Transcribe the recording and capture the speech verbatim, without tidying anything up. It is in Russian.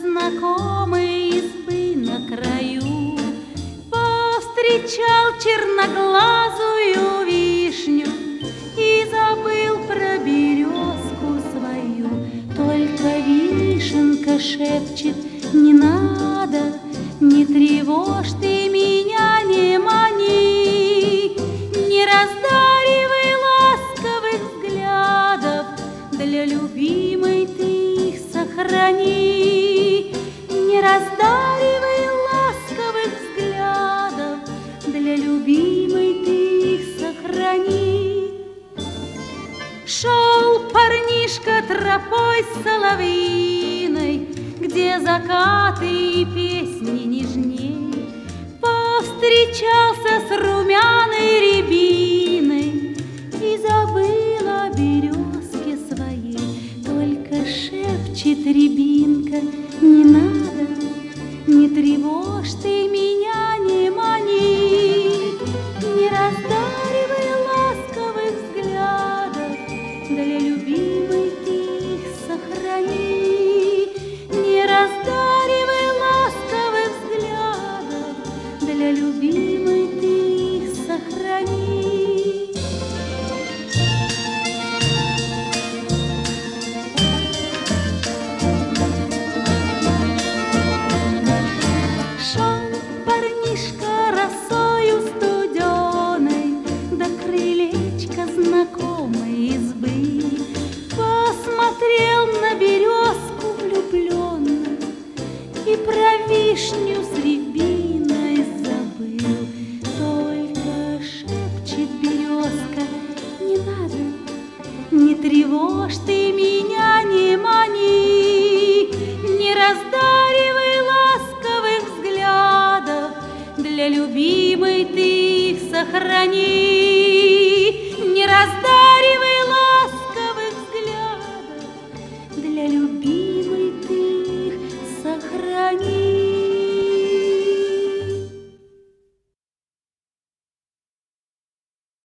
знакомой избы на краю повстречал черноглазую вишню и забыл про березку свою. Только вишенка шепчет: не надо, не тревожь ты меня, не мани, не раздаривай ласковых взглядов, для любимой ты их сохрани. Не раздаривай ласковых взглядов, для любимой ты их сохрани. Шел парнишка тропой соловьиной, где закаты и песни нежней, повстречался с румяной рябиной и забыл о березке своей. Только шепчет рябинка: не надо, не тревожь ты меня, не мани, не раздаривай ласковых взглядов, для любимой ты их сохрани. Не раздаривай ласковых взглядов, для любимой ты их сохрани. Шел парнишка росою студеной до крылечка знакомой избы, посмотрел на березку влюбленно и про вишню с рябиной забыл. Только шепчет березка: не надо, не тревожь ты меня, не мани, не раздаривай ласковых взглядов, для любимой ты их сохрани. Не раздаривай ласковых взглядов, для любимой ты их сохрани.